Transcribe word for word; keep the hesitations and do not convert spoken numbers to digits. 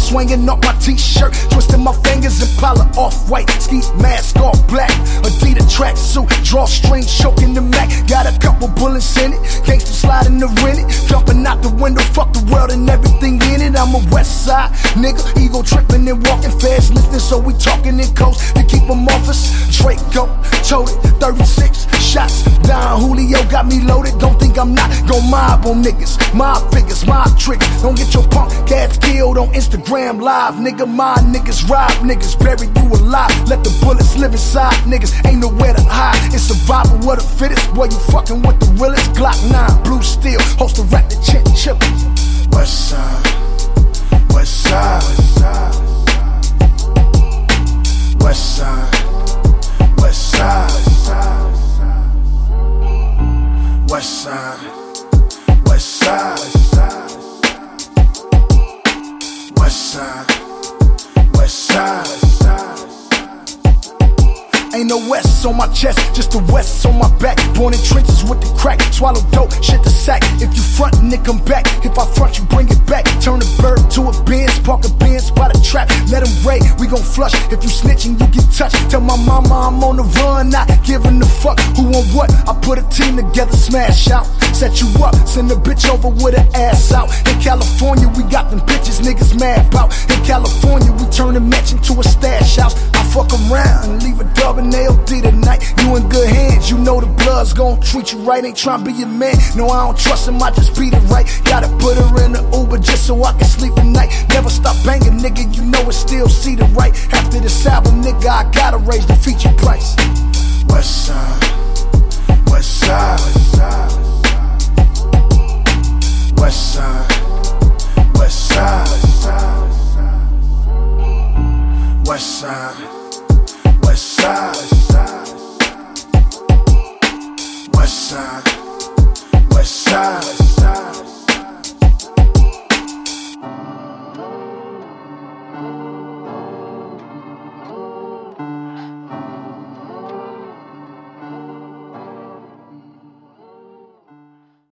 swinging up my t-shirt, twisting my fingers and pile of off-white, ski mask all black, Adidas tracksuit, drawstring choking the Mac, got a couple bullets in it, gangsta sliding the rent it, jumping out the window, fuck the world and everything in it. I'm a west side nigga, ego tripping and walking fast, listening so we talking in coast to keep them off us. Draco, toted, thirty-six shots down, Julio got me loaded, don't think I'm not gon' mob on niggas, mob figures, mob triggers, don't get your punk cats killed on Instagram live, nigga, my niggas rob niggas, bury you alive, let the bullets live inside niggas, ain't nowhere to hide, it's survival of the fittest, boy you fucking with the realest, Glock nine, blue steel, host the rap the chin chip. West side, west side, west side, west side, west side, west side, west side, west side. Ain't no west on my chest, just the west on my back. Born in trenches with the crack, swallow dope, shit the sack. If you front, nigga, come back. If I front, you bring it back. Turn a bird to a Benz, park a Benz by the trap. Let him raid, we gon' flush. If you snitching, you get touched. Tell my mama I'm on the run, not giving a fuck who on what. I put a team together, smash out. Set you up, send a bitch over with her ass out. In California, we got them bitches niggas mad about. In California, we turn a match into a stash house. I fuck around and leave a dub in L D tonight. You in good hands, you know the blood's gon' treat you right. Ain't tryna be your man, no I don't trust him, I just beat it right. Gotta put her in the Uber just so I can sleep at night. Never stop banging, nigga, you know it still see the right. After this album, nigga, I gotta raise the feature price. West side, west side, west side, west side, west side.